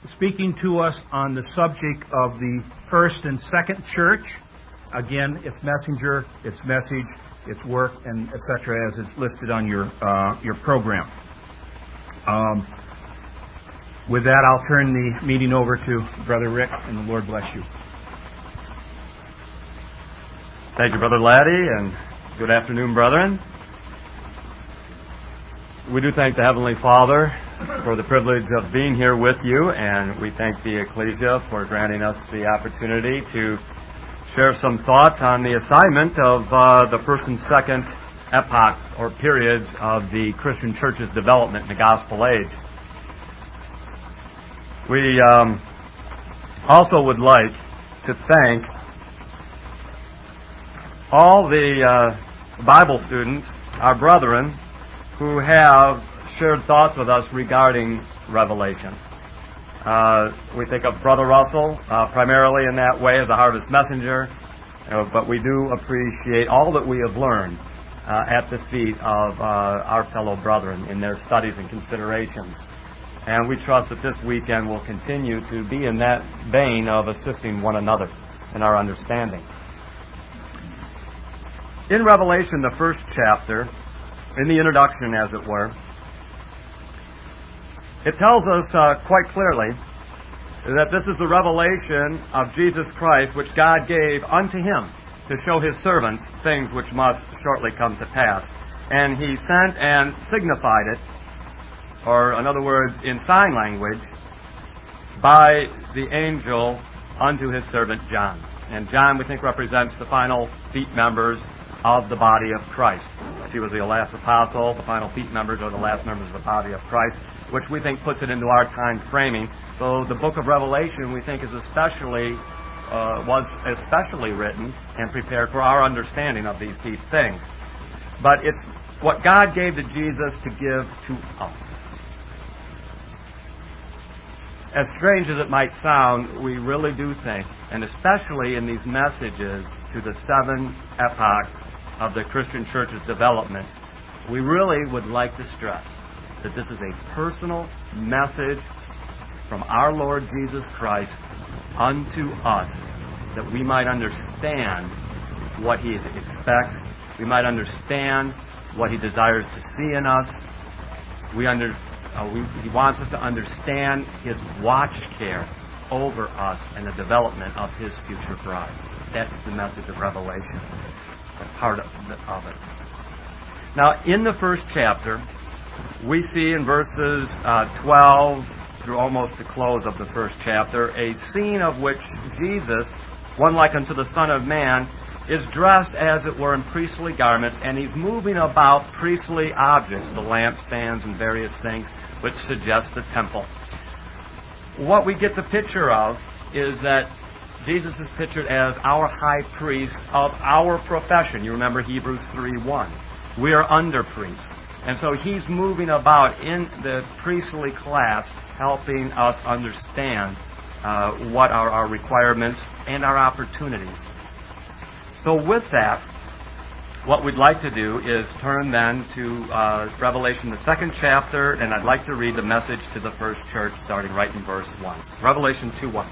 speaking to us on the subject of the first and second church. Again, its messenger, its message, its work, and etc. as is listed on your program. With that, I'll turn the meeting over to Brother Rick, and the Lord bless you. Thank you, Brother Laddie, and good afternoon, brethren. We do thank the Heavenly Father for the privilege of being here with you, and we thank the Ecclesia for granting us the opportunity to share some thoughts on the assignment of the first and second epochs or periods of the Christian church's development in the Gospel age. We also would like to thank all the Bible students, our brethren, who have shared thoughts with us regarding Revelation. We think of Brother Russell primarily in that way as a harvest messenger, but we do appreciate all that we have learned at the feet of our fellow brethren in their studies and considerations. And we trust that this weekend will continue to be in that vein of assisting one another in our understanding. In Revelation, the first chapter, in the introduction, as it were, it tells us quite clearly that this is the revelation of Jesus Christ which God gave unto Him to show His servants things which must shortly come to pass. And He sent and signified it, or in other words, in sign language, by the angel unto His servant John. And John, we think, represents the final feet members of the body of Christ. She was the last apostle. The final feet members are the last members of the body of Christ, which we think puts it into our time framing. So the book of Revelation, we think, was especially written and prepared for our understanding of these deep things. But it's what God gave to Jesus to give to us. As strange as it might sound, we really do think, and especially in these messages to the seven epochs of the Christian church's development, we really would like to stress that this is a personal message from our Lord Jesus Christ unto us, that we might understand what He expects, we might understand what He desires to see in us. He wants us to understand His watch care over us and the development of His future bride. That's the message of Revelation, a part of it. Now, in the first chapter, we see in verses 12 through almost the close of the first chapter a scene of which Jesus, one like unto the Son of Man, is dressed, as it were, in priestly garments, and He's moving about priestly objects, the lampstands and various things which suggest the temple. What we get the picture of is that Jesus is pictured as our high priest of our profession. You remember Hebrews 3:1. We are under priests. And so He's moving about in the priestly class, helping us understand what are our requirements and our opportunities. So with that, what we'd like to do is turn then to Revelation, the second chapter, and I'd like to read the message to the first church, starting right in verse 1. Revelation 2:1.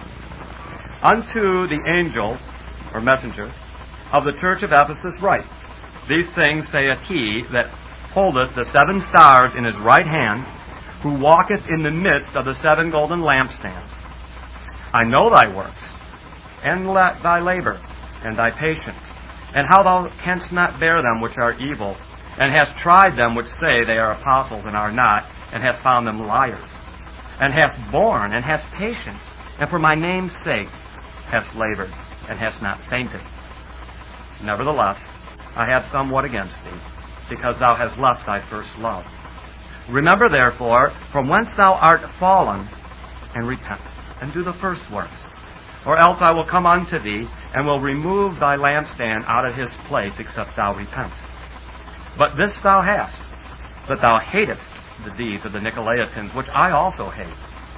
Unto the angel, or messenger, of the church of Ephesus write, These things saith He that holdeth the seven stars in His right hand, who walketh in the midst of the seven golden lampstands. I know thy works, and thy labor, and thy patience, and how thou canst not bear them which are evil, and hast tried them which say they are apostles and are not, and hast found them liars, and hast borne, and hast patience, and for my name's sake hast labored, and hast not fainted. Nevertheless, I have somewhat against thee, because thou hast left thy first love. Remember therefore from whence thou art fallen, and repent, and do the first works. Or else I will come unto thee, and will remove thy lampstand out of his place, except thou repent. But this thou hast, that thou hatest the deeds of the Nicolaitans, which I also hate.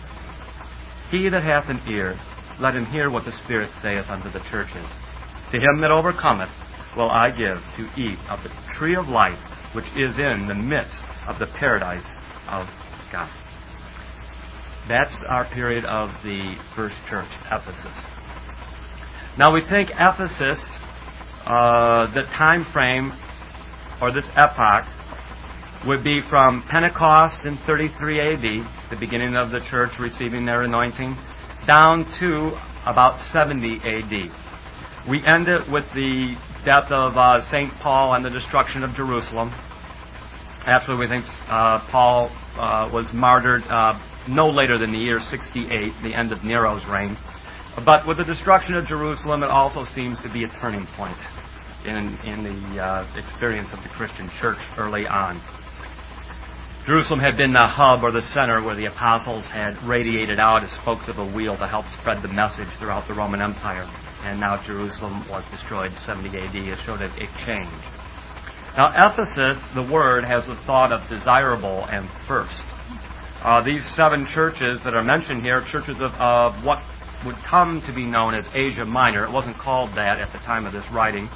He that hath an ear, let him hear what the Spirit saith unto the churches. To him that overcometh will I give to eat of the tree of life, which is in the midst of the paradise of God. That's our period of the first church, Ephesus. Now we think Ephesus, the time frame, or this epoch, would be from Pentecost in 33 A.D., the beginning of the church receiving their anointing, down to about 70 A.D. We end it with the death of St. Paul and the destruction of Jerusalem. Actually, we think Paul was martyred no later than the year 68, the end of Nero's reign. But with the destruction of Jerusalem, it also seems to be a turning point in the experience of the Christian church early on. Jerusalem had been the hub or the center where the apostles had radiated out as spokes of a wheel to help spread the message throughout the Roman Empire. And now Jerusalem was destroyed 70 A.D. It showed a change. Now, Ephesus, the word, has the thought of desirable and first. These 7 churches that are mentioned here, churches of what would come to be known as Asia Minor. It wasn't called that at the time of this writing,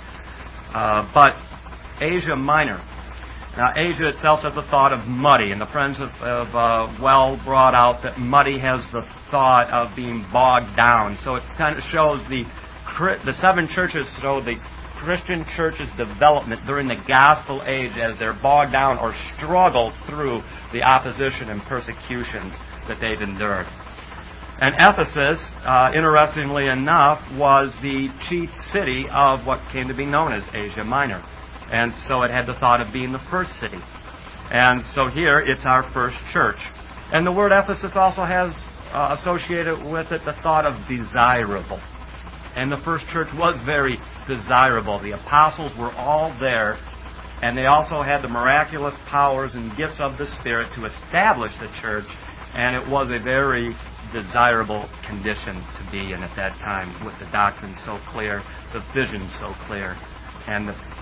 but Asia Minor. Now, Asia itself has the thought of muddy, and the friends have well brought out that muddy has the thought of being bogged down. So it kind of shows the 7 churches show the Christian church's development during the gospel age as they're bogged down or struggle through the opposition and persecutions that they've endured. And Ephesus, interestingly enough, was the chief city of what came to be known as Asia Minor. And so it had the thought of being the first city. And so here, it's our first church. And the word Ephesus also has associated with it the thought of desirable. And the first church was very desirable. The apostles were all there, and they also had the miraculous powers and gifts of the Spirit to establish the church, and it was a very desirable condition to be in at that time, with the doctrine so clear, the vision so clear, and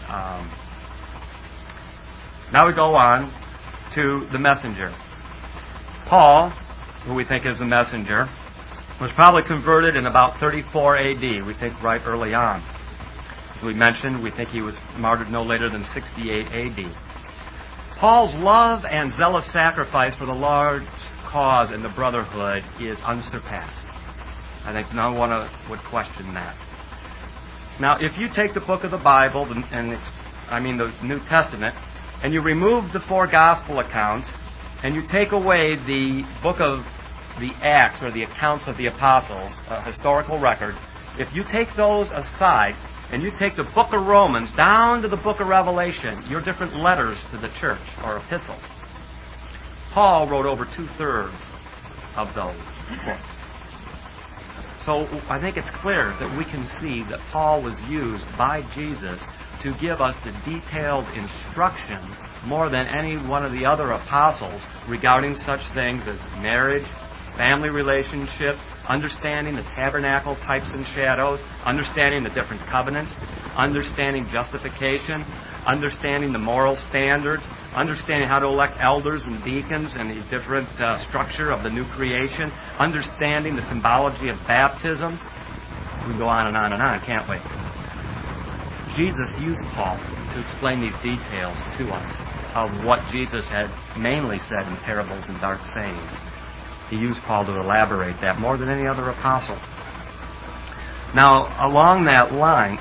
now we go on to the messenger. Paul, who we think is the messenger, was probably converted in about 34 A.D., we think right early on. As we mentioned, we think he was martyred no later than 68 A.D. Paul's love and zealous sacrifice for the Lord's cause and the brotherhood is unsurpassed. I think no one would question that. Now, if you take the book of the Bible, the New Testament, and you remove the 4 gospel accounts, and you take away the book of the Acts, or the accounts of the apostles, a historical record, if you take those aside, and you take the book of Romans down to the book of Revelation, your different letters to the church, or epistles, Paul wrote over 2/3 of those books. So I think it's clear that we can see that Paul was used by Jesus to give us the detailed instruction more than any one of the other apostles regarding such things as marriage, family relationships, understanding the tabernacle types and shadows, understanding the different covenants, understanding justification, understanding the moral standards, understanding how to elect elders and deacons and the different structure of the new creation, understanding the symbology of baptism. We can go on and on and on, can't we? Jesus used Paul to explain these details to us of what Jesus had mainly said in parables and dark sayings. He used Paul to elaborate that more than any other apostle. Now, along that line,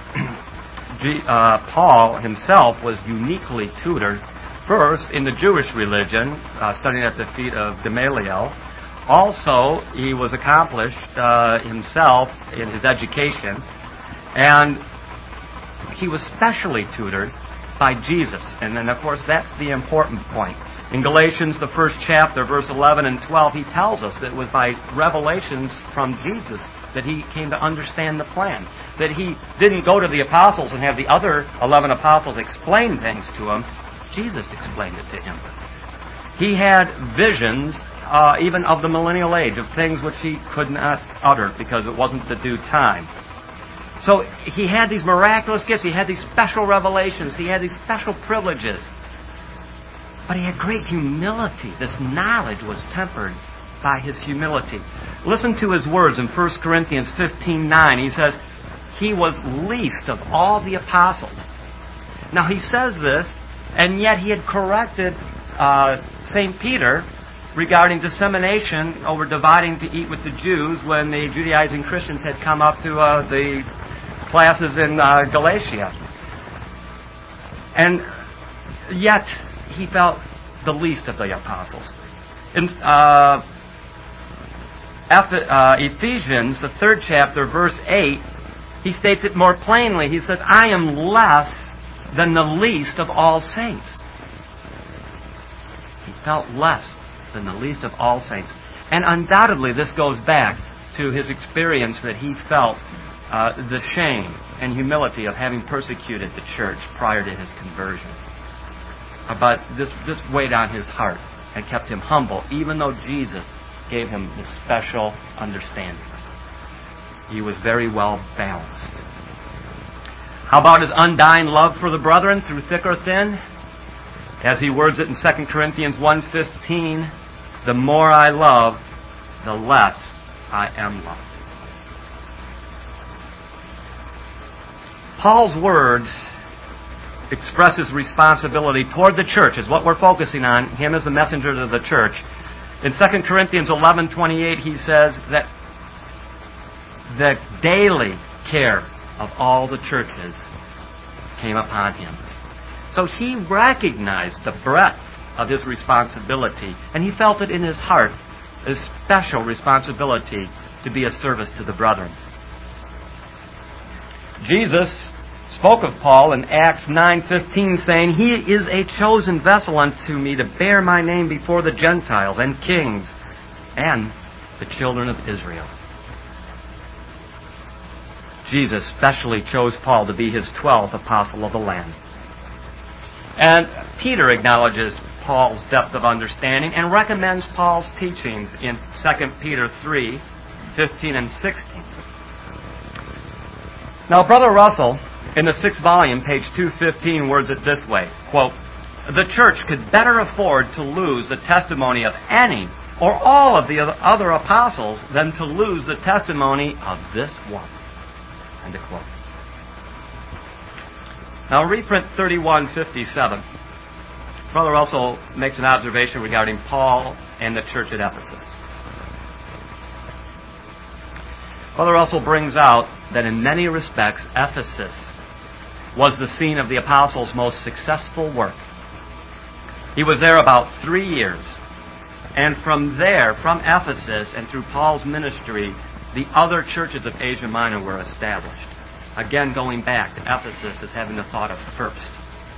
Paul himself was uniquely tutored, first in the Jewish religion, studying at the feet of Gamaliel. Also, he was accomplished himself in his education, and he was specially tutored by Jesus. And then, of course, that's the important point. In Galatians, the 1st chapter, verse 11 and 12, he tells us that it was by revelations from Jesus that he came to understand the plan. That he didn't go to the apostles and have the other 11 apostles explain things to him. Jesus explained it to him. He had visions, even of the millennial age, of things which he could not utter because it wasn't the due time. So he had these miraculous gifts. He had these special revelations. He had these special privileges. But he had great humility. This knowledge was tempered by his humility. Listen to his words in 1 Corinthians 15:9. He says, he was least of all the apostles. Now he says this, and yet he had corrected St. Peter regarding dissemination over dividing to eat with the Jews when the Judaizing Christians had come up to the classes in Galatia. And yet, he felt the least of the apostles. In Ephesians, the 3rd chapter, verse 8, he states it more plainly. He says, I am less than the least of all saints. He felt less than the least of all saints. And undoubtedly this goes back to his experience that he felt the shame and humility of having persecuted the church prior to his conversion. But this weighed on his heart and kept him humble, even though Jesus gave him this special understanding. He was very well balanced. How about his undying love for the brethren through thick or thin? As he words it in 2 Corinthians 1:15, the more I love, the less I am loved. Paul's words express his responsibility toward the church, is what we're focusing on, him as the messenger of the church. In 2 Corinthians 11:28, he says that the daily care of all the churches came upon him. So he recognized the breadth of his responsibility, and he felt it in his heart, a special responsibility to be a service to the brethren. Jesus spoke of Paul in Acts 9:15, saying, He is a chosen vessel unto me to bear my name before the Gentiles and kings and the children of Israel. Jesus specially chose Paul to be his 12th apostle of the Lamb. And Peter acknowledges Paul's depth of understanding and recommends Paul's teachings in 2 Peter 3:15 and 16. Now, Brother Russell, in the 6th volume, page 215, words it this way, quote, the church could better afford to lose the testimony of any or all of the other apostles than to lose the testimony of this one. End of quote. Now, reprint 3157. Brother Russell makes an observation regarding Paul and the church at Ephesus. Brother Russell brings out that in many respects, Ephesus was the scene of the apostles' most successful work. He was there about 3 years. And from there, from Ephesus and through Paul's ministry, the other churches of Asia Minor were established. Again, going back to Ephesus as having the thought of first.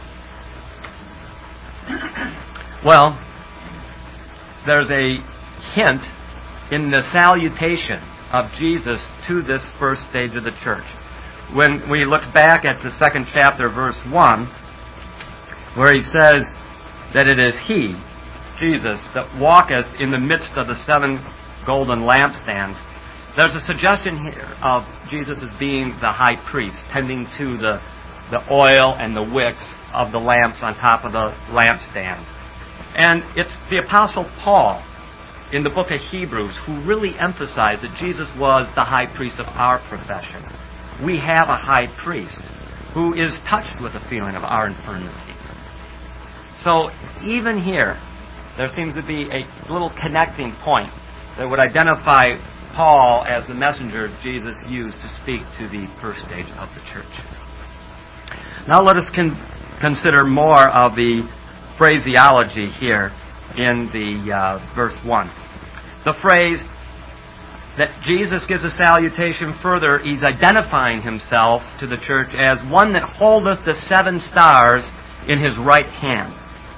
Well, there's a hint in the salutation of Jesus to this first stage of the church. When we look back at the 2nd chapter, verse 1, where he says that it is He, Jesus, that walketh in the midst of the 7 golden lampstands, there's a suggestion here of Jesus as being the high priest, tending to the oil and the wicks of the lamps on top of the lampstands. And it's the Apostle Paul in the book of Hebrews who really emphasized that Jesus was the high priest of our profession. We have a high priest who is touched with the feeling of our infirmities. So even here, there seems to be a little connecting point that would identify Paul as the messenger Jesus used to speak to the first stage of the church. Now let us consider more of the phraseology here in the verse 1. The phrase that Jesus gives a salutation further, he's identifying himself to the church as one that holdeth the 7 stars in his right hand.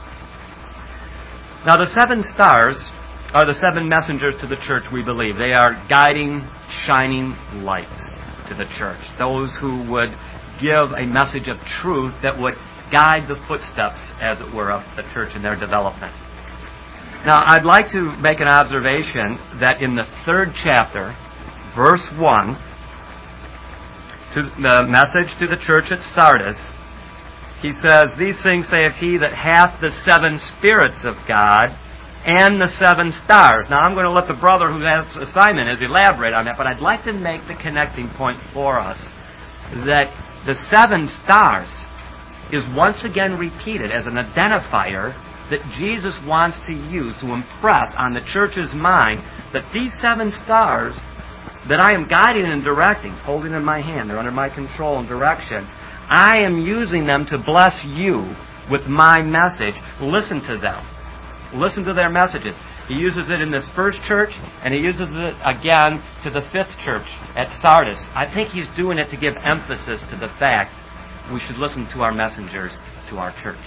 Now the 7 stars are the 7 messengers to the church, we believe. They are guiding, shining light to the church. Those who would give a message of truth that would guide the footsteps, as it were, of the church in their development. Now, I'd like to make an observation that in the 3rd chapter, verse 1, to the message to the church at Sardis, he says, These things saith he that hath the 7 spirits of God and the 7 stars. Now, I'm going to let the brother who has assignment is elaborate on that, but I'd like to make the connecting point for us that the 7 stars is once again repeated as an identifier that Jesus wants to use to impress on the church's mind that these 7 stars that I am guiding and directing, holding in my hand, they're under my control and direction, I am using them to bless you with my message. Listen to them. Listen to their messages. He uses it in this first church, and he uses it again to the 5th church at Sardis. I think he's doing it to give emphasis to the fact we should listen to our messengers to our church.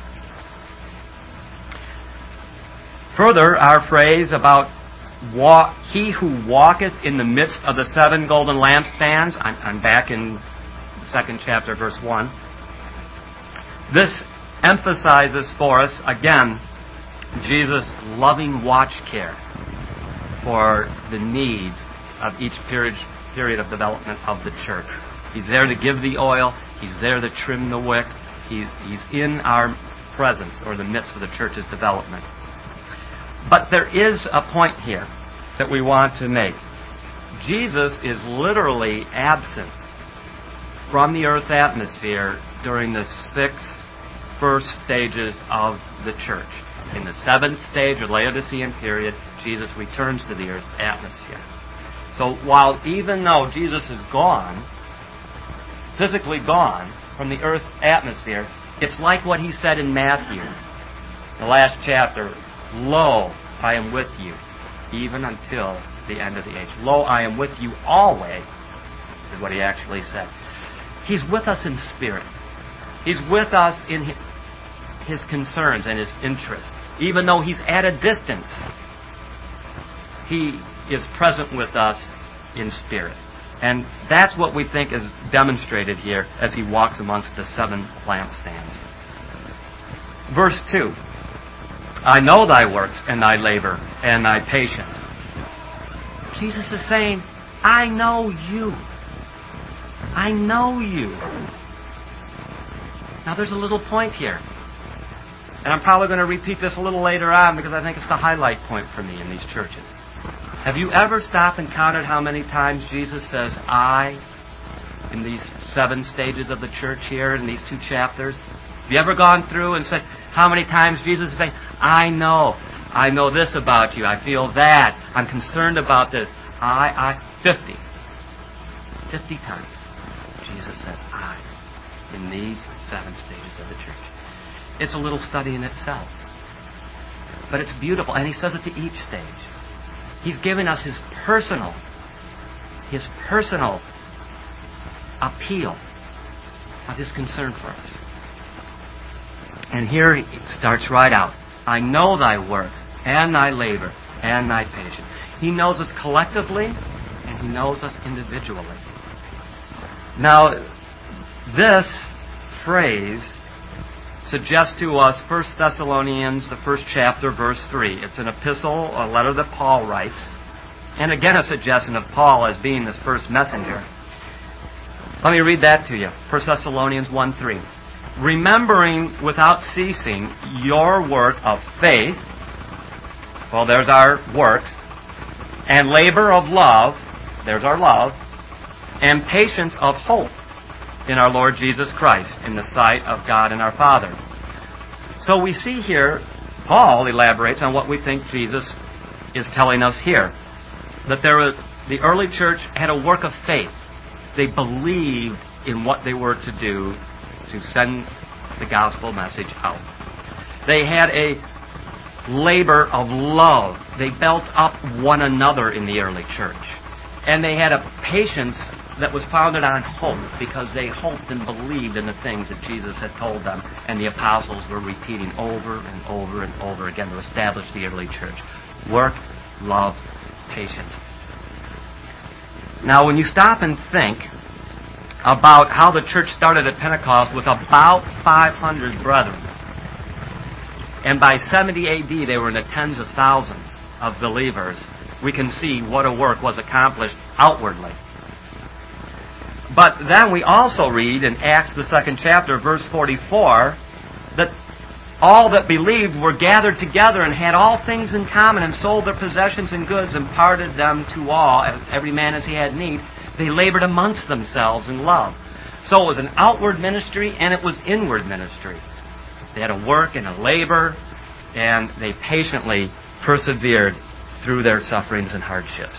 Further, our phrase about he who walketh in the midst of the 7 golden lampstands, I'm back in the 2nd chapter, verse 1. This emphasizes for us, again, Jesus' loving watch care for the needs of each period of development of the church. He's there to give the oil. He's there to trim the wick. He's in our presence, or the midst of the church's development. But there is a point here that we want to make. Jesus is literally absent from the earth's atmosphere during the 6 first stages of the church. In the 7th stage, or Laodicean period, Jesus returns to the earth's atmosphere. So while even though Jesus is gone, physically gone from the earth's atmosphere, it's like what he said in Matthew, the last chapter, "Lo, I am with you, even until the end of the age." "Lo, I am with you always," is what he actually said. He's with us in spirit. He's with us in his concerns and his interests. Even though he's at a distance, he is present with us in spirit. And that's what we think is demonstrated here as he walks amongst the 7 lampstands. Verse 2. "I know thy works and thy labor and thy patience." Jesus is saying, I know you. I know you. Now there's a little point here. And I'm probably going to repeat this a little later on because I think it's the highlight point for me in these churches. Have you ever stopped and counted how many times Jesus says "I" in these 7 stages of the church here in these 2 chapters? Have you ever gone through and said how many times Jesus is saying, I know this about you, I feel that, I'm concerned about this, 50. 50 times Jesus says "I" in these 7 stages of the church. It's a little study in itself. But it's beautiful. And he says it to each stage. He's given us his personal appeal of his concern for us. And here he starts right out. "I know thy works and thy labor and thy patience." He knows us collectively and he knows us individually. Now, this phrase suggests to us 1 Thessalonians, the 1st chapter, verse 3. It's an epistle, a letter that Paul writes. And again, a suggestion of Paul as being this first messenger. Let me read that to you. 1 Thessalonians 1:3. "Remembering without ceasing your work of faith," well, there's our works, "and labor of love," there's our love, "and patience of hope in our Lord Jesus Christ, in the sight of God and our Father." So we see here, Paul elaborates on what we think Jesus is telling us here. That the early church had a work of faith. They believed in what they were to do to send the gospel message out. They had a labor of love. They built up one another in the early church. And they had a patience that was founded on hope, because they hoped and believed in the things that Jesus had told them, and the apostles were repeating over and over and over again to establish the early church. Work, love, patience. Now, when you stop and think about how the church started at Pentecost with about 500 brethren, and by 70 A.D. they were in the tens of thousands of believers, we can see what a work was accomplished outwardly. But then we also read in Acts, the 2nd chapter, verse 44, that all that believed were gathered together and had all things in common and sold their possessions and goods and parted them to all, every man as he had need. They labored amongst themselves in love. So it was an outward ministry and it was inward ministry. They had a work and a labor and they patiently persevered through their sufferings and hardships.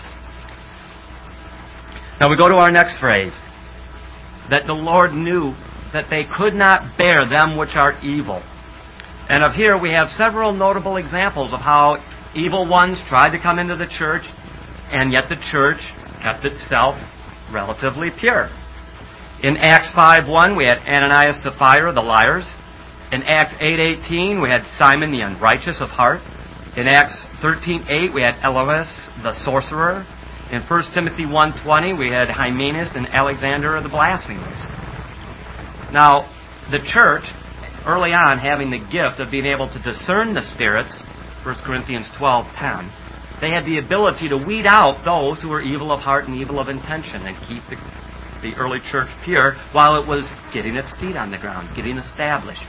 Now we go to our next phrase, that the Lord knew that they could not bear them which are evil. And of here we have several notable examples of how evil ones tried to come into the church, and yet the church kept itself relatively pure. In Acts 5:1 we had Ananias and Sapphira, the liars. In Acts 8:18 we had Simon the unrighteous of heart. In Acts 13:8 we had Elimas the sorcerer. In 1 Timothy 1:20 we had Hymenaeus and Alexander the blasphemers. Now, the church, early on having the gift of being able to discern the spirits, 1 Corinthians 12:10, they had the ability to weed out those who were evil of heart and evil of intention and keep the early church pure while it was getting its feet on the ground, getting established.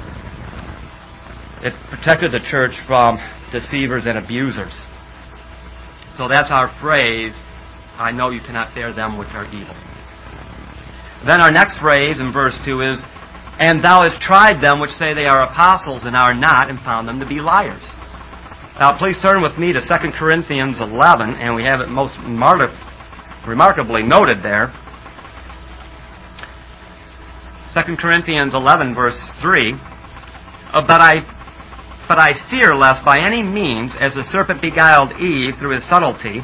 It protected the church from deceivers and abusers. So that's our phrase, I know you cannot bear them which are evil. Then our next phrase in verse 2 is, and thou hast tried them which say they are apostles and are not, and found them to be liars. Now please turn with me to 2 Corinthians 11, and we have it most remarkably noted there. 2 Corinthians 11, verse 3, But I fear lest by any means, as the serpent beguiled Eve through his subtlety,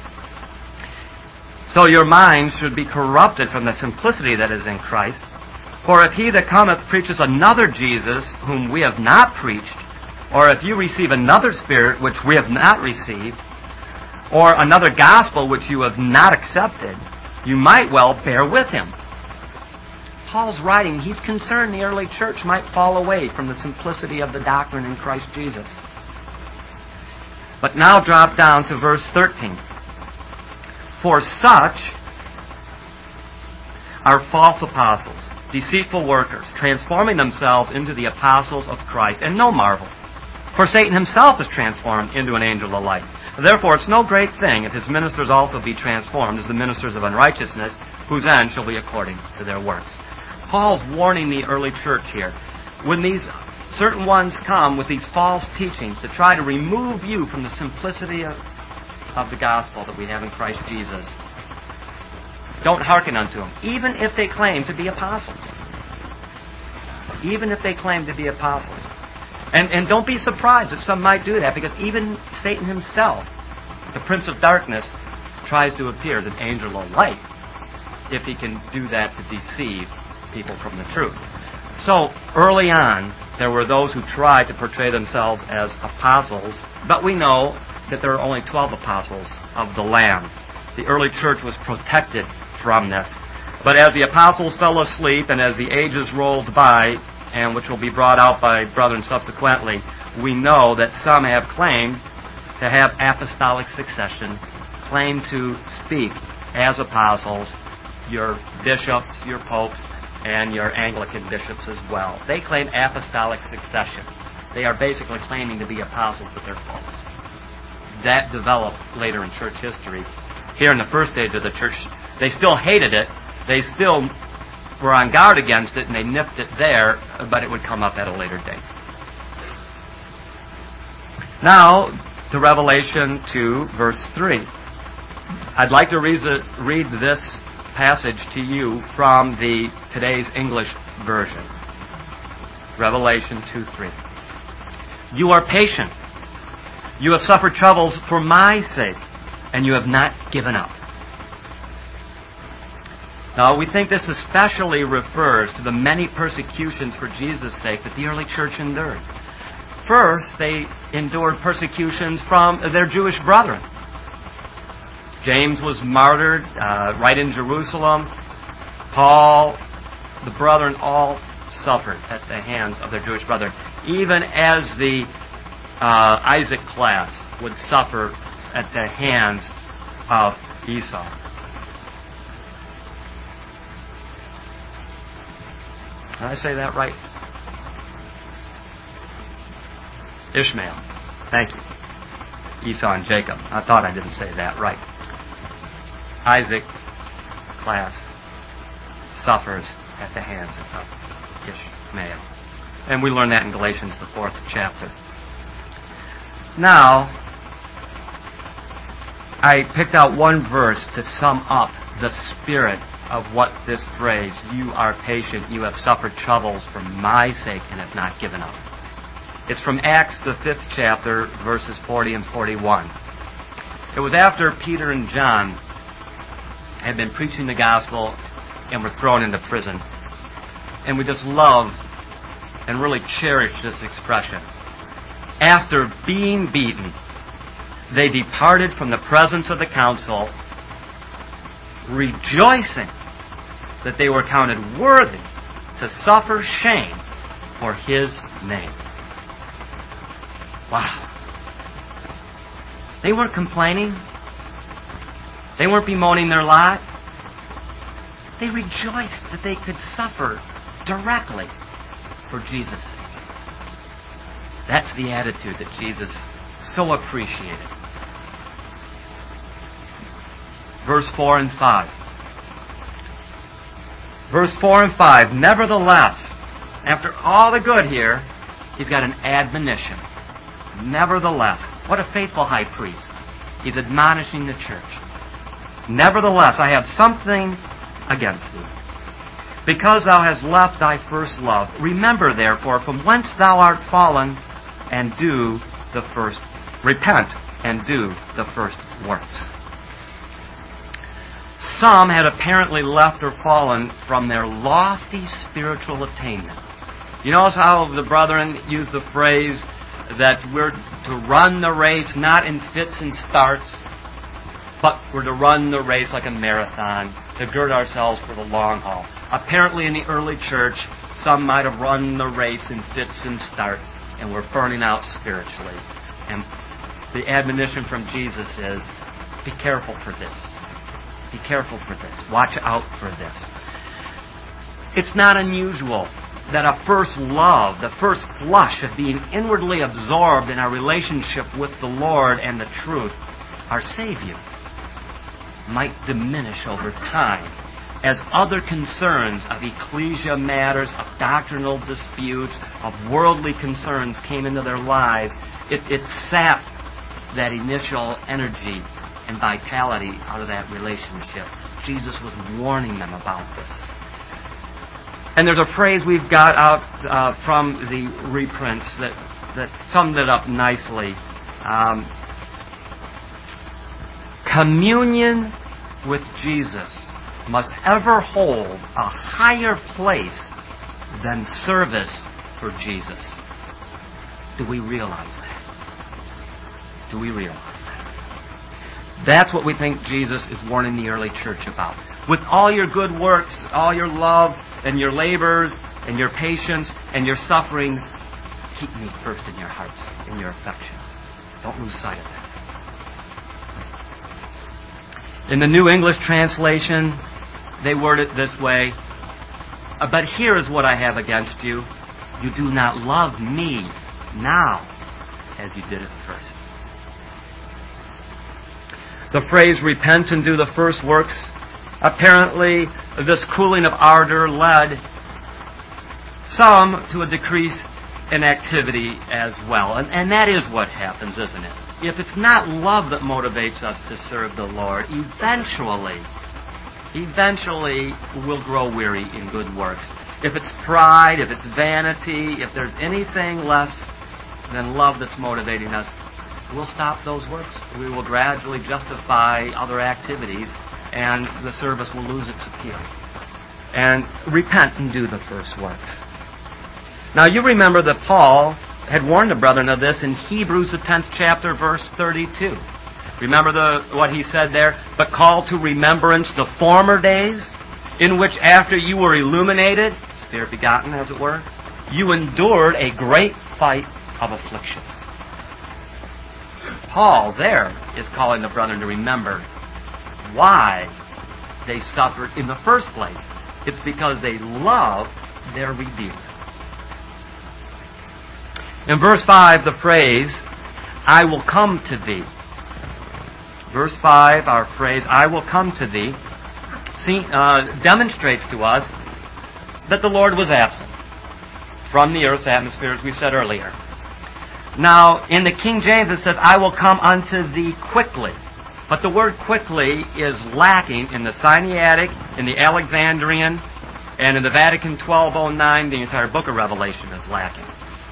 so your minds should be corrupted from the simplicity that is in Christ. For if he that cometh preaches another Jesus, whom we have not preached, or if you receive another spirit which we have not received, or another gospel which you have not accepted, you might well bear with him. Paul's writing, he's concerned the early church might fall away from the simplicity of the doctrine in Christ Jesus. But now drop down to verse 13. For such are false apostles, deceitful workers, transforming themselves into the apostles of Christ. And no marvel, for Satan himself is transformed into an angel of light. Therefore it's no great thing if his ministers also be transformed as the ministers of unrighteousness, whose end shall be according to their works. Paul's warning the early church here. When these certain ones come with these false teachings to try to remove you from the simplicity of the gospel that we have in Christ Jesus, don't hearken unto them, even if they claim to be apostles. Even if they claim to be apostles. And don't be surprised that some might do that, because even Satan himself, the prince of darkness, tries to appear as an angel of light if he can do that to deceive people from the truth. So, early on, there were those who tried to portray themselves as apostles, but we know that there are only 12 apostles of the Lamb. The early church was protected from this. But as the apostles fell asleep and as the ages rolled by, and which will be brought out by brethren subsequently, we know that some have claimed to have apostolic succession, claim to speak as apostles, your bishops, your popes, and your Anglican bishops as well. They claim apostolic succession. They are basically claiming to be apostles, but they're false. That developed later in church history. Here in the first stage of the church, they still hated it. They still were on guard against it, and they nipped it there, but it would come up at a later date. Now, to Revelation 2, verse 3. I'd like to read this passage to you from today's English version. Revelation 2:3. You are patient. You have suffered troubles for my sake, and you have not given up. Now, we think this especially refers to the many persecutions for Jesus' sake that the early church endured. First, they endured persecutions from their Jewish brethren. James was martyred right in Jerusalem. Paul, the brethren, all suffered at the hands of their Jewish brethren. Even as the Isaac class would suffer at the hands of Esau. Did I say that right? Ishmael. Thank you. Esau and Jacob. I thought I didn't say that right. Isaac class suffers at the hands of Ishmael. And we learn that in Galatians, the 4th chapter. Now, I picked out one verse to sum up the spirit of what this phrase, you are patient, you have suffered troubles for my sake and have not given up. It's from Acts, the 5th chapter, verses 40 and 41. It was after Peter and John had been preaching the gospel and were thrown into prison. And we just love and really cherish this expression. After being beaten, they departed from the presence of the council, rejoicing that they were counted worthy to suffer shame for His name. Wow. They weren't complaining. They weren't bemoaning their lot. They rejoiced that they could suffer directly for Jesus' sake. That's the attitude that Jesus so appreciated. Verse 4 and 5. Verse 4 and 5. Nevertheless, after all the good here, he's got an admonition. Nevertheless, what a faithful high priest. He's admonishing the church. Nevertheless, I have something against thee. Because thou hast left thy first love, remember therefore from whence thou art fallen, and repent and do the first works. Some had apparently left or fallen from their lofty spiritual attainment. You notice how the brethren use the phrase that we're to run the race not in fits and starts, but we're to run the race like a marathon, to gird ourselves for the long haul. Apparently in the early church, some might have run the race in fits and starts and were burning out spiritually. And the admonition from Jesus is, be careful for this. Be careful for this. Watch out for this. It's not unusual that a first love, the first flush of being inwardly absorbed in our relationship with the Lord and the truth, our Savior, might diminish over time as other concerns of ecclesia matters, of doctrinal disputes, of worldly concerns came into their lives. It sapped that initial energy and vitality out of that relationship. Jesus was warning them about this. And there's a phrase we've got out from the reprints that summed it up nicely. Communion with Jesus must ever hold a higher place than service for Jesus. Do we realize that? Do we realize that? That's what we think Jesus is warning the early church about. With all your good works, all your love, and your labors, and your patience, and your suffering, keep me first in your hearts, in your affections. Don't lose sight of that. In the New English translation, they word it this way, but here is what I have against you. You do not love me now as you did at first. The phrase, repent and do the first works, apparently this cooling of ardor led some to a decrease in activity as well. And that is what happens, isn't it? If it's not love that motivates us to serve the Lord, eventually we'll grow weary in good works. If it's pride, if it's vanity, if there's anything less than love that's motivating us, we'll stop those works. We will gradually justify other activities, and the service will lose its appeal. And repent and do the first works. Now you remember that Paul had warned the brethren of this in Hebrews, the 10th chapter, verse 32. Remember what he said there? But call to remembrance the former days, in which after you were illuminated, Spirit begotten as it were, you endured a great fight of affliction. Paul there is calling the brethren to remember why they suffered in the first place. It's because they loved their Redeemer. In verse 5, the phrase, I will come to thee. Verse 5, our phrase, I will come to thee, demonstrates to us that the Lord was absent from the earth's atmosphere, as we said earlier. Now, in the King James it says, I will come unto thee quickly. But the word quickly is lacking in the Sinaitic, in the Alexandrian, and in the Vatican 1209, the entire book of Revelation is lacking.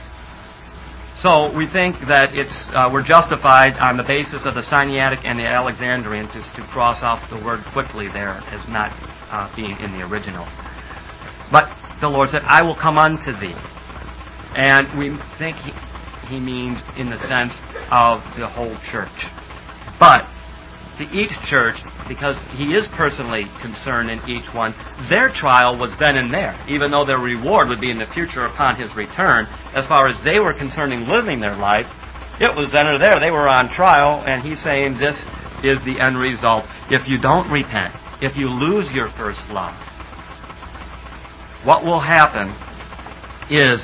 So we think that we're justified on the basis of the Sinaitic and the Alexandrian to cross off the word quickly there as not being in the original. But the Lord said, I will come unto thee. And we think he means in the sense of the whole church. But to each church, because he is personally concerned in each one, their trial was then and there, even though their reward would be in the future upon his return. As far as they were concerned in living their life, it was then or there. They were on trial, and he's saying this is the end result. If you don't repent, if you lose your first love, what will happen is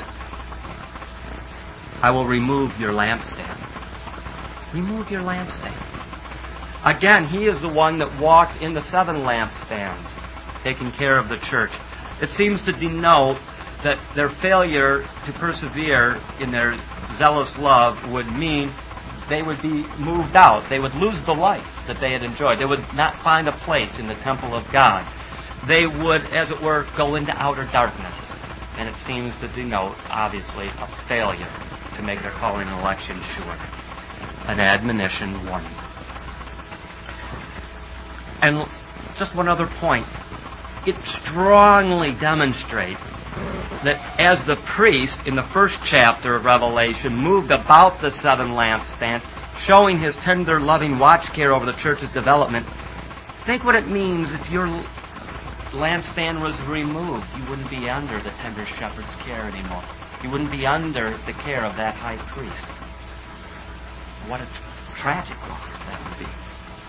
I will remove your lampstand. Remove your lampstand. Again, he is the one that walked in the 7 lampstands, taking care of the church. It seems to denote that their failure to persevere in their zealous love would mean they would be moved out. They would lose the life that they had enjoyed. They would not find a place in the temple of God. They would, as it were, go into outer darkness. And it seems to denote, obviously, a failure to make their calling and election sure. An admonition warning. And just one other point. It strongly demonstrates that as the priest in the first chapter of Revelation moved about the 7 lampstands, showing his tender, loving watch care over the church's development, think what it means if your lampstand was removed. You wouldn't be under the tender shepherd's care anymore. You wouldn't be under the care of that high priest. What a tragic loss that would be.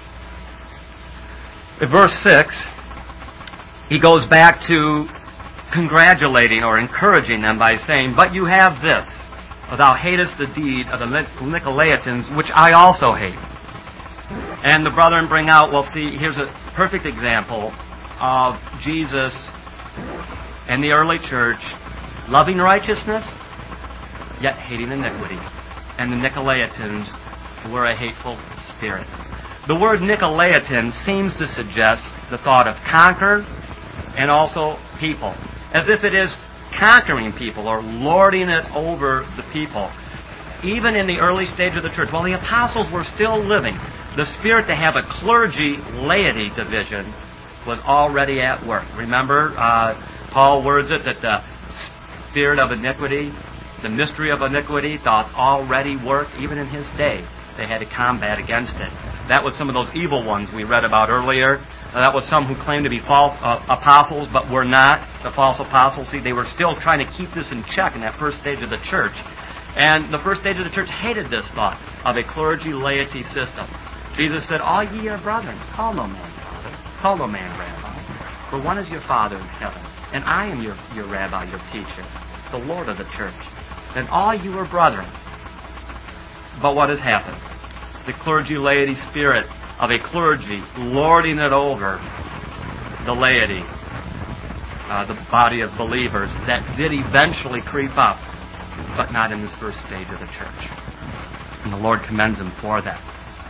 In verse 6, he goes back to congratulating or encouraging them by saying, but you have this, thou hatest the deed of the Nicolaitans, which I also hate. And the brethren bring out, well, see, here's a perfect example of Jesus and the early church loving righteousness, yet hating iniquity. And the Nicolaitans were a hateful spirit. The word Nicolaitan seems to suggest the thought of conquer and also people, as if it is conquering people or lording it over the people. Even in the early stage of the church, while the apostles were still living, the spirit to have a clergy-laity division was already at work. Remember, Paul words it that the spirit of iniquity, the mystery of iniquity, doth already work even in his day. They had to combat against it. That was some of those evil ones we read about earlier. That was some who claimed to be false apostles, but were not. The false apostles, see, they were still trying to keep this in check in that first stage of the church. And the first stage of the church hated this thought of a clergy-laity system. Jesus said, all ye are brethren, call no man father, call no man rabbi, for one is your Father in heaven, and I am your rabbi, your teacher, the Lord of the church. And all you are brethren. But what has happened? The clergy-laity spirit of a clergy lording it over the laity, the body of believers, that did eventually creep up, but not in this first stage of the church. And the Lord commends him for that.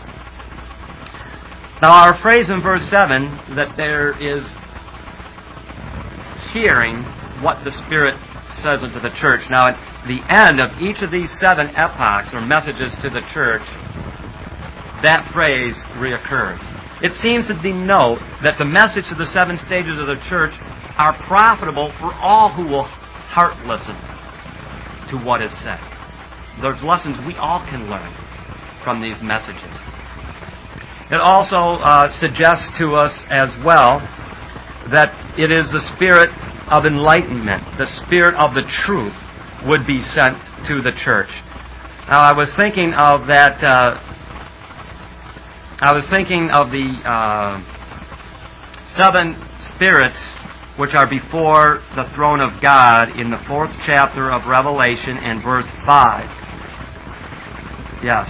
Now our phrase in verse 7, that there is hearing what the Spirit says unto the church. Now at the end of each of these 7 epochs or messages to the church, that phrase reoccurs. It seems to denote that the message to the 7 stages of the church are profitable for all who will heart listen to what is said. There's lessons we all can learn from these messages. It also suggests to us as well that it is the spirit of enlightenment, the spirit of the truth would be sent to the church. Now I was thinking of that. I was thinking of the 7 spirits which are before the throne of God in the 4th chapter of Revelation and verse 5. Yes.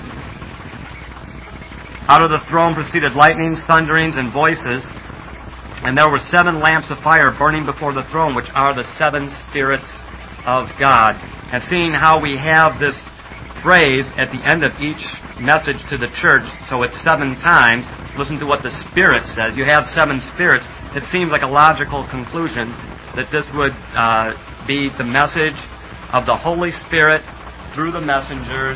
Out of the throne proceeded lightnings, thunderings, and voices, and there were 7 lamps of fire burning before the throne, which are the 7 spirits of God. And seeing how we have this phrase at the end of each message to the church, so it's 7 times. Listen to what the Spirit says. You have 7 spirits. It seems like a logical conclusion that this would be the message of the Holy Spirit through the messengers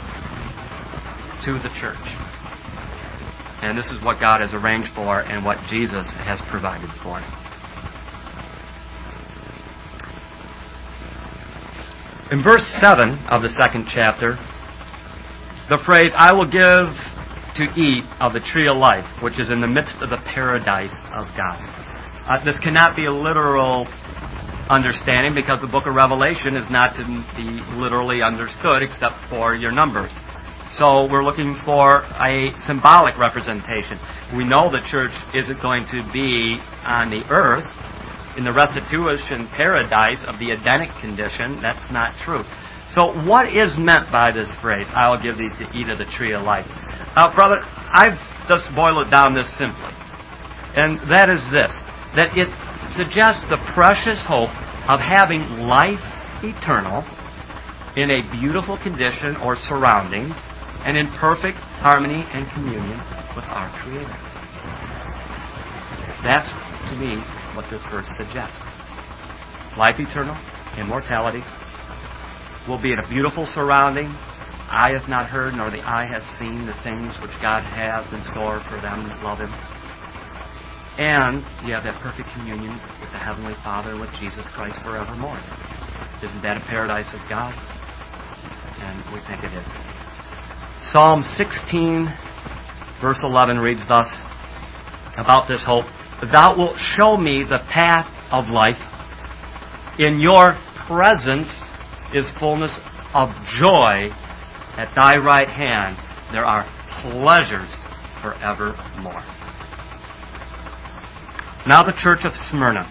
to the church. And this is what God has arranged for and what Jesus has provided for. In verse 7 of the 2nd chapter, the phrase, I will give to eat of the tree of life, which is in the midst of the paradise of God. This cannot be a literal understanding because the book of Revelation is not to be literally understood except for your numbers. So we're looking for a symbolic representation. We know the church isn't going to be on the earth in the restitution paradise of the Edenic condition. That's not true. So what is meant by this phrase, I will give thee to eat of the tree of life? Brother, I've just boiled it down this simply. And that is this, that it suggests the precious hope of having life eternal in a beautiful condition or surroundings and in perfect harmony and communion with our Creator. That's, to me, what this verse suggests. Life eternal, immortality, will be in a beautiful surrounding. Eye hath not heard, nor the eye hath seen the things which God has in store for them that love Him. And you have that perfect communion with the Heavenly Father, with Jesus Christ forevermore. Isn't that a paradise of God? And we think it is. Psalm 16, verse 11 reads thus about this hope. Thou wilt show me the path of life. In your presence is fullness of joy. At thy right hand there are pleasures forevermore. Now the church of Smyrna.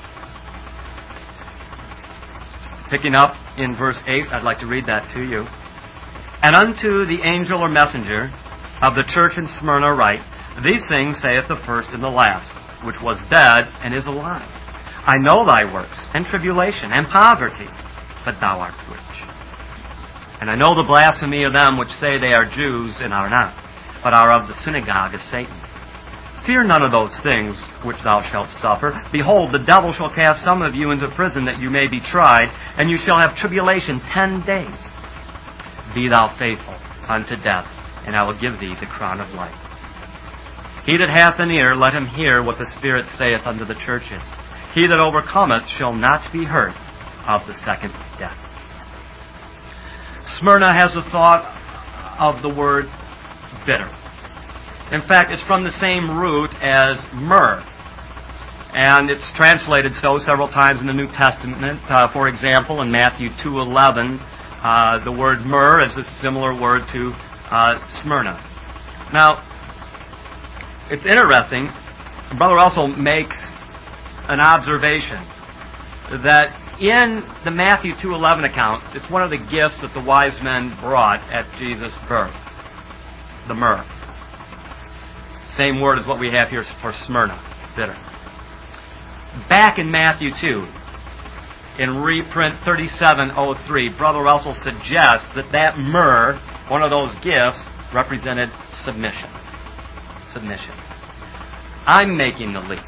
Picking up in verse 8, I'd like to read that to you. And unto the angel or messenger of the church in Smyrna write, These things saith the first and the last, which was dead and is alive. I know thy works, and tribulation, and poverty, but thou art rich. And I know the blasphemy of them which say they are Jews and are not, but are of the synagogue of Satan. Fear none of those things which thou shalt suffer. Behold, the devil shall cast some of you into prison that you may be tried, and you shall have tribulation 10 days. Be thou faithful unto death, and I will give thee the crown of life. He that hath an ear, let him hear what the Spirit saith unto the churches. He that overcometh shall not be hurt of the second death. Smyrna has a thought of the word bitter. In fact, it's from the same root as myrrh. And it's translated so several times in the New Testament. For example, in Matthew 2:11, the word myrrh is a similar word to Smyrna. Now, it's interesting. The brother also makes an observation that in the Matthew 2:11 account, it's one of the gifts that the wise men brought at Jesus' birth. The myrrh. Same word as what we have here for Smyrna, bitter. Back in Matthew 2, in reprint 3703, Brother Russell suggests that myrrh, one of those gifts, represented submission. Submission. I'm making the leap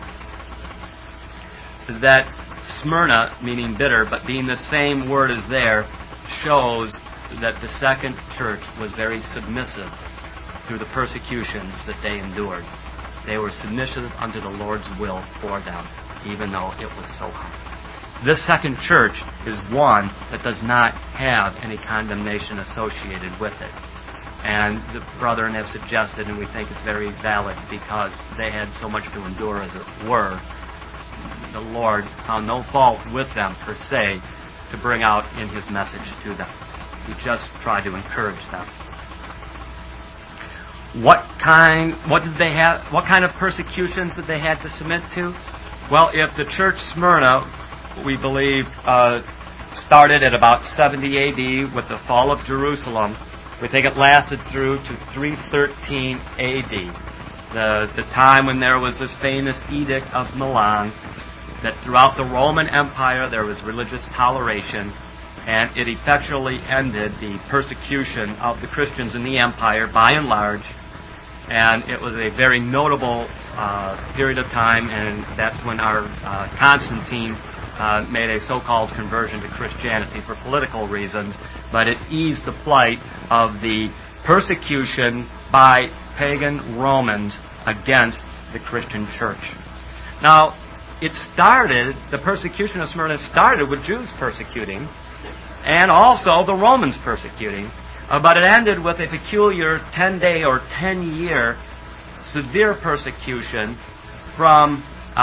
that Smyrna, meaning bitter, but being the same word as there, shows that the second church was very submissive through the persecutions that they endured. They were submissive unto the Lord's will for them, even though it was so hard. This second church is one that does not have any condemnation associated with it. And the brethren have suggested, and we think it's very valid, because they had so much to endure, as it were, the Lord found no fault with them, per se, to bring out in His message to them. He just tried to encourage them. What kind of persecutions did they have to submit to? Well, if the church Smyrna, we believe, started at about 70 A.D. with the fall of Jerusalem, we think it lasted through to 313 A.D., the time when there was this famous Edict of Milan, that throughout the Roman Empire there was religious toleration, and it effectually ended the persecution of the Christians in the empire by and large, and it was a very notable period of time, and that's when our Constantine made a so-called conversion to Christianity for political reasons, but it eased the plight of the persecution by pagan Romans against the Christian church. Now, the persecution of Smyrna started with Jews persecuting, and also the Romans persecuting, but it ended with a peculiar 10-day or 10-year severe persecution from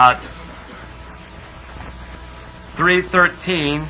313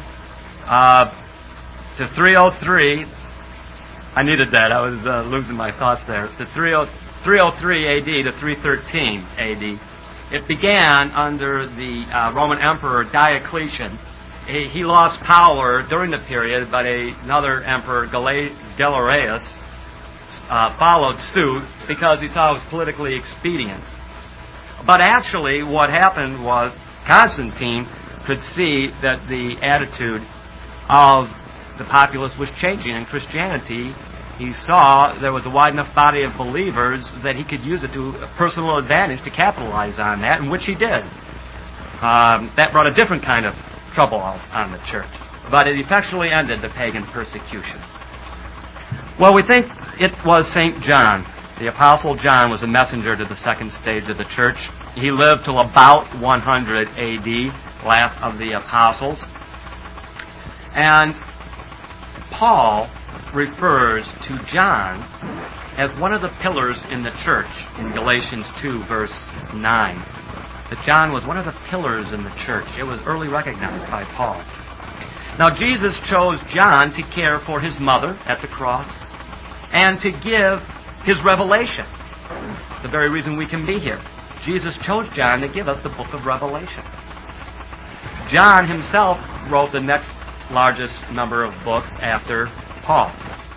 to 303. I needed that. I was losing my thoughts there. To 303 A.D. to 313 A.D. It began under the Roman Emperor Diocletian. He lost power during the period, but another emperor, Galerius, followed suit because he saw it was politically expedient. But actually, what happened was Constantine could see that the attitude of the populace was changing in Christianity. He saw there was a wide enough body of believers that he could use it to personal advantage to capitalize on that, and which he did. That brought a different kind of trouble on the church. But it effectually ended the pagan persecution. Well, we think it was St. John. The Apostle John was a messenger to the second stage of the church. He lived till about 100 A.D., last of the apostles. And Paul refers to John as one of the pillars in the church in Galatians 2, verse 9. That John was one of the pillars in the church. It was early recognized by Paul. Now, Jesus chose John to care for his mother at the cross and to give his revelation. The very reason we can be here. Jesus chose John to give us the book of Revelation. John himself wrote the next largest number of books after Paul.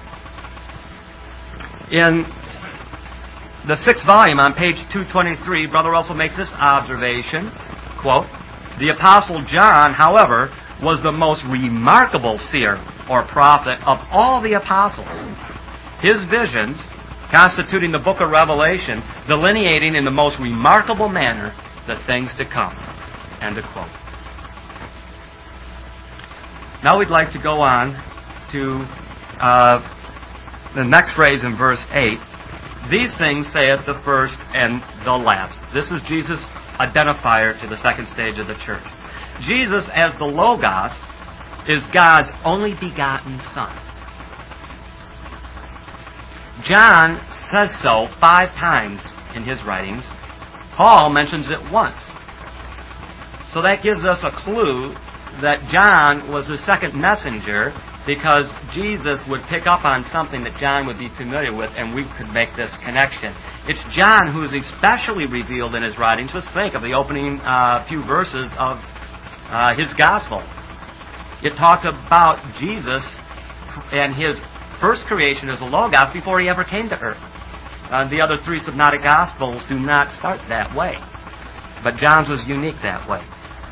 In the 6th volume, on page 223, Brother Russell makes this observation, quote, "The Apostle John, however, was the most remarkable seer or prophet of all the apostles. His visions, constituting the book of Revelation, delineating in the most remarkable manner the things to come." End of quote. Now we'd like to go on to the next phrase in verse 8. "These things saith the first and the last." This is Jesus' identifier to the second stage of the church. Jesus, as the Logos, is God's only begotten Son. John says so 5 times in his writings. Paul mentions it once. So that gives us a clue that John was the second messenger, because Jesus would pick up on something that John would be familiar with, and we could make this connection. It's John who is especially revealed in his writings. Just think of the opening few verses of his gospel. It talked about Jesus and his first creation as a Logos before he ever came to earth. The other 3 synoptic gospels do not start that way, but John's was unique that way.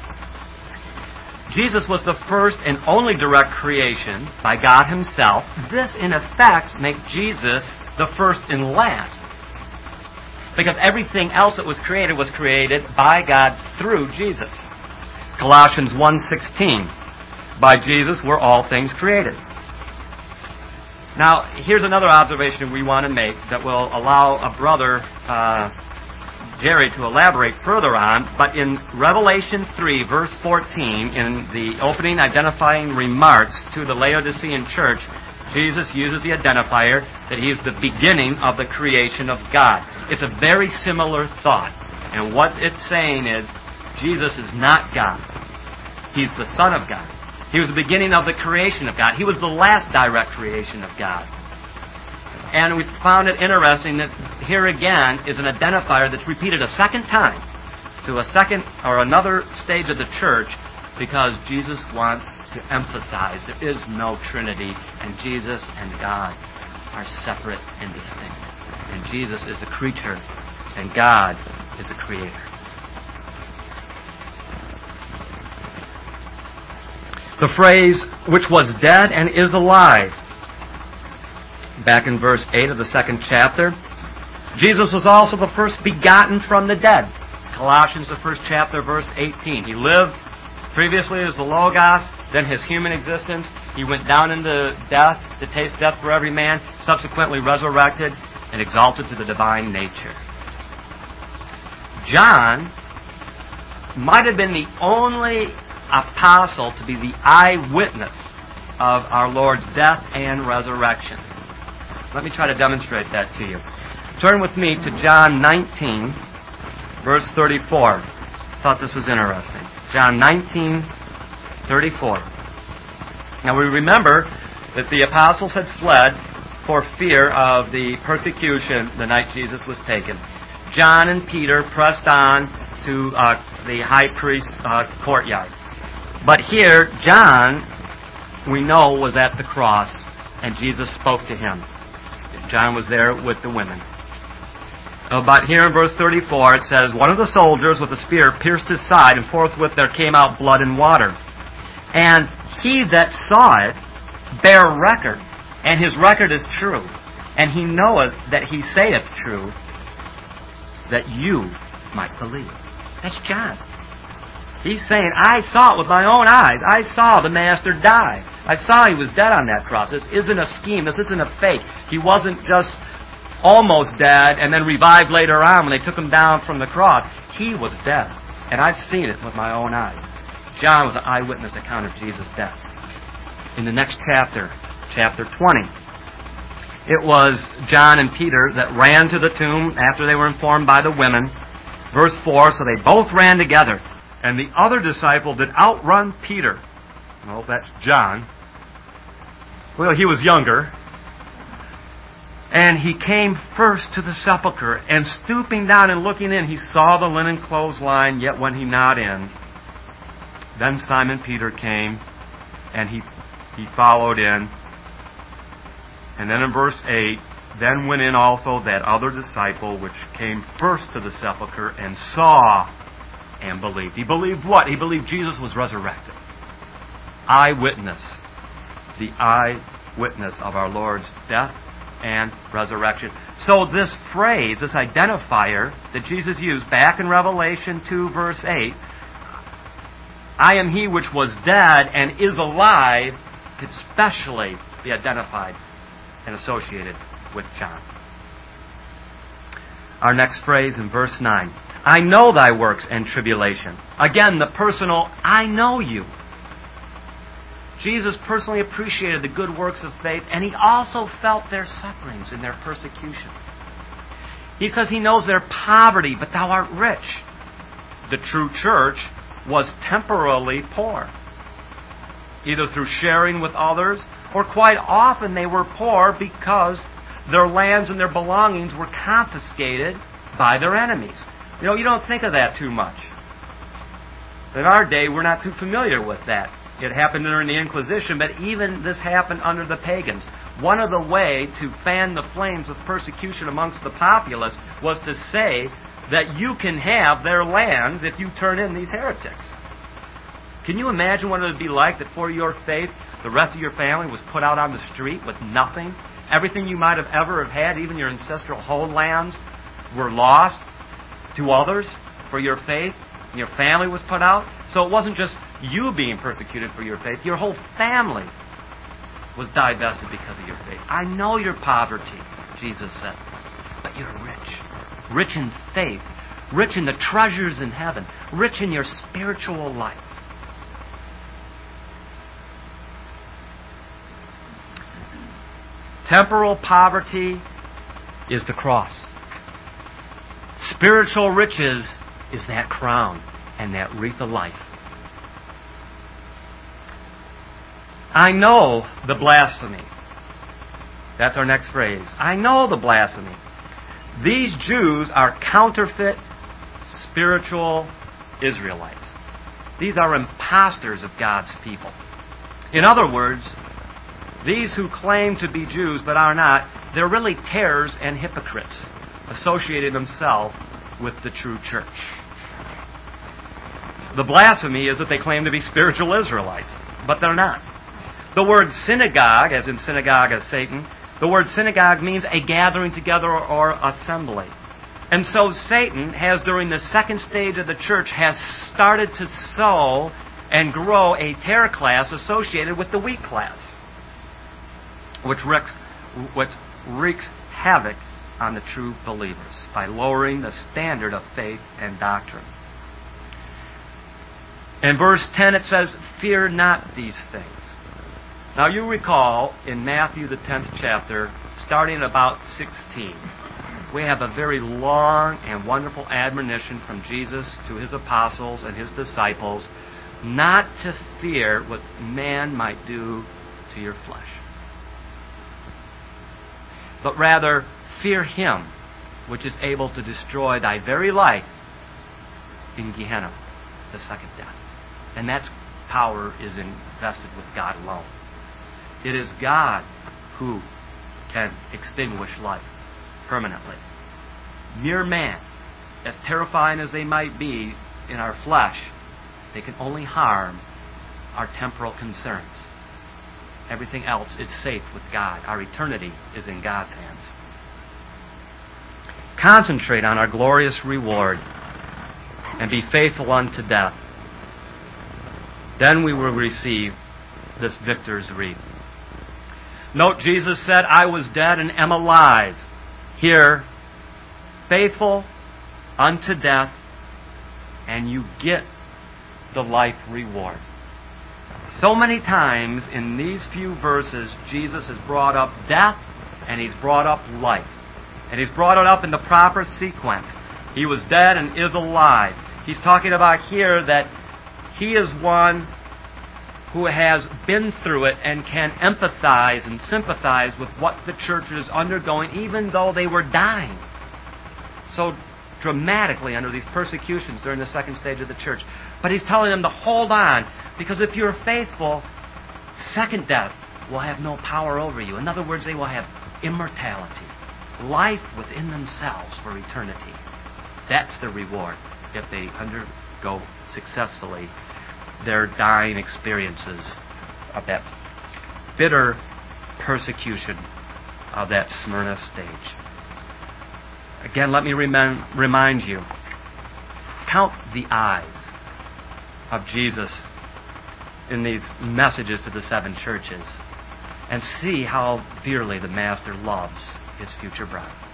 Jesus was the first and only direct creation by God himself. This, in effect, makes Jesus the first and last, because everything else that was created by God through Jesus. Colossians 1:16, "By Jesus were all things created." Now, here's another observation we want to make that will allow a brother, Jerry, to elaborate further on. But in Revelation 3, verse 14, in the opening identifying remarks to the Laodicean church, Jesus uses the identifier that he is the beginning of the creation of God. It's a very similar thought. And what it's saying is, Jesus is not God. He's the Son of God. He was the beginning of the creation of God. He was the last direct creation of God. And we found it interesting that here again is an identifier that's repeated a second time to a second or another stage of the church, because Jesus wants to emphasize there is no Trinity, and Jesus and God are separate and distinct. And Jesus is the creature, and God is the creator. The phrase, which was dead and is alive. Back in verse 8 of the 2nd chapter, Jesus was also the first begotten from the dead. Colossians, the 1st chapter, verse 18. He lived previously as the Logos, then his human existence. He went down into death to taste death for every man, subsequently resurrected and exalted to the divine nature. John might have been the only apostle to be the eyewitness of our Lord's death and resurrection. Let me try to demonstrate that to you. Turn with me to John 19, verse 34. Thought this was interesting. John 19, 34. Now we remember that the apostles had fled for fear of the persecution the night Jesus was taken. John and Peter pressed on to the high priest's courtyard. But here, John, we know, was at the cross, and Jesus spoke to him. John was there with the women. But here in verse 34 it says, one of the soldiers with a spear pierced his side, and forthwith there came out blood and water. And he that saw it bare record, and his record is true. And he knoweth that he saith true, that you might believe. That's John. He's saying, I saw it with my own eyes. I saw the Master die. I saw he was dead on that cross. This isn't a scheme. This isn't a fake. He wasn't just almost dead and then revived later on when they took him down from the cross. He was dead. And I've seen it with my own eyes. John was an eyewitness account of Jesus' death. In the next chapter, chapter 20, it was John and Peter that ran to the tomb after they were informed by the women. Verse 4, so they both ran together. And the other disciple did outrun Peter. Well, that's John. Well, he was younger. And he came first to the sepulchre, and stooping down and looking in, he saw the linen clothes lying, yet went he not in. Then Simon Peter came, and he followed in. And then in verse 8, then went in also that other disciple, which came first to the sepulchre, and saw and believed. He believed what? He believed Jesus was resurrected. Eyewitness. The eyewitness of our Lord's death and resurrection. So this phrase, this identifier that Jesus used back in Revelation 2 verse 8, I am he which was dead and is alive, could specially be identified and associated with John. Our next phrase in verse 9. I know thy works and tribulation. Again, the personal, I know you. Jesus personally appreciated the good works of faith, and he also felt their sufferings and their persecutions. He says he knows their poverty, but thou art rich. The true church was temporarily poor, either through sharing with others, or quite often they were poor because their lands and their belongings were confiscated by their enemies. You know, you don't think of that too much. In our day, we're not too familiar with that. It happened during the Inquisition, but even this happened under the pagans. One of the ways to fan the flames of persecution amongst the populace was to say that you can have their lands if you turn in these heretics. Can you imagine what it would be like that for your faith, the rest of your family was put out on the street with nothing? Everything you might have ever have had, even your ancestral homelands, were lost to others for your faith. And your family was put out. So it wasn't just you being persecuted for your faith. Your whole family was divested because of your faith. I know your poverty, Jesus said, but you're rich. Rich in faith. Rich in the treasures in heaven. Rich in your spiritual life. Temporal poverty is the cross. Spiritual riches is that crown and that wreath of life. I know the blasphemy. That's our next phrase. I know the blasphemy. These Jews are counterfeit spiritual Israelites. These are impostors of God's people. In other words, these who claim to be Jews but are not, they're really tares and hypocrites, associating themselves with the true church. The blasphemy is that they claim to be spiritual Israelites. but they're not. The word synagogue, as in synagogue of Satan, the word synagogue means a gathering together or assembly. And so Satan has, during the second stage of the church, has started to sow and grow a terror class associated with the weak class, which wreaks havoc on the true believers by lowering the standard of faith and doctrine. In verse 10 it says, "Fear not these things." Now you recall in Matthew the 10th chapter, starting at about 16, we have a very long and wonderful admonition from Jesus to His apostles and His disciples not to fear what man might do to your flesh, but rather fear Him which is able to destroy thy very life in Gehenna, the second death. And that power is invested with God alone. It is God who can extinguish life permanently. Mere man, as terrifying as they might be in our flesh, they can only harm our temporal concerns. Everything else is safe with God. Our eternity is in God's hands. Concentrate on our glorious reward and be faithful unto death. Then we will receive this victor's wreath. Note, Jesus said, "I was dead and am alive." Here, faithful unto death, and you get the life reward. So many times in these few verses, Jesus has brought up death and He's brought up life. And He's brought it up in the proper sequence. He was dead and is alive. He's talking about here that He is one who has been through it and can empathize and sympathize with what the church is undergoing, even though they were dying so dramatically under these persecutions during the second stage of the church. But He's telling them to hold on, because if you're faithful, second death will have no power over you. In other words, they will have immortality, life within themselves for eternity. That's the reward if they undergo successfully their dying experiences of that bitter persecution of that Smyrna stage. Again, let me remind you, count the eyes of Jesus in these messages to the seven churches and see how dearly the Master loves His future bride.